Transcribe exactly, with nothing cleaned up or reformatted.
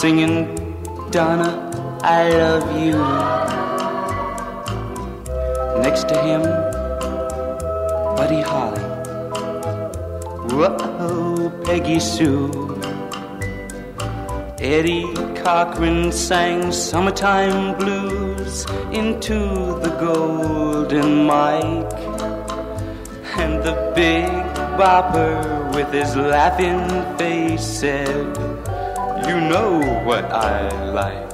singing, Donna, I love you. Next to him, Buddy Holly. Whoa, Peggy Sue. Eddie Cochran sang Summertime Blues into the golden mic. And the big bopper with his laughing face said, you know what I like.